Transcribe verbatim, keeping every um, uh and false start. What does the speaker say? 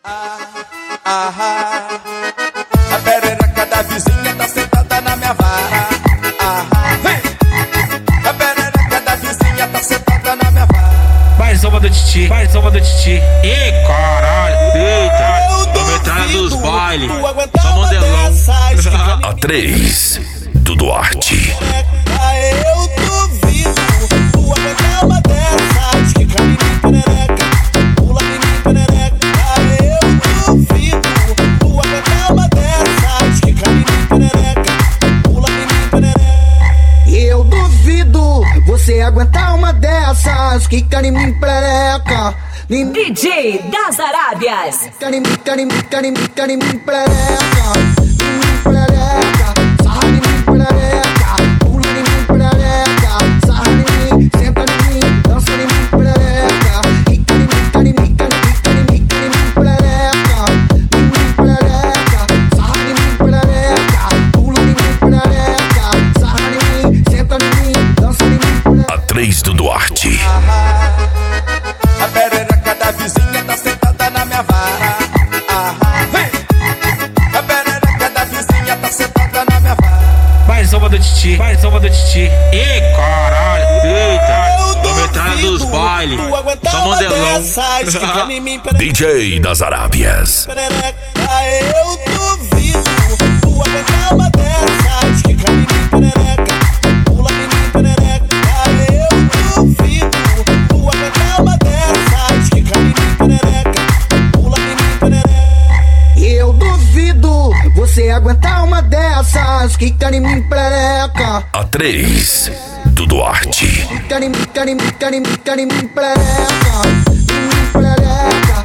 Ah, ah, ah. A perereca da vizinha tá sentada na minha vara. Ah, ah. A perereca da vizinha tá sentada na minha vara. Mais uma do Titi, mais uma do Titi. Ih, caralho, eita. Tô entrando dos bailes, só modelão. A três do Duarte. Eu duvido tu aguentar uma dessas. Que cai em mim, perereca, pula em mim, perereca. Eu duvido tu aguentar uma dessas. Que cai em mim, perereca, pula em mim, perereca. Eu duvido você aguentar uma dessas. Quica em mim, perereca. D J das Arábias. Quica em mim, quica em mim, quica em mim, quica em mim, perereca. Em mim, perereca. Sarra em mim, perereca. Pula em mim, perereca. Sarra em mim, senta em mim, dança em mim, perereca. Quica em mim, quica em mim, quica em mim, quica em mim, perereca. Em mim, perereca. Sarra em mim, perereca. Pula em mim, perereca. Sarra em mim, senta em mim, dança em mim, perereca. A três do Duarte. A perereca da vizinha tá sentada na minha vara. Ah, ah. A perereca da vizinha tá sentada na minha vara. Mais uma do Titi, mais uma do Titi. Ih, caralho, eita. Tô entrando dos bailes, só modelão. D J das Arábias. Eu duvido tu aguentar uma dessas. Que cai em mim, perereca, pula em mim, perereca. Eu duvido tu aguentar uma dessas. Que cai em mim, perereca, pula em mim, perereca. Eu duvido você aguentar uma dessas. Quica em mim, perereca. A três do Duarte. Quica em mim, quica em mim, quica em mim, quica em mim, perereca. Em mim, perereca.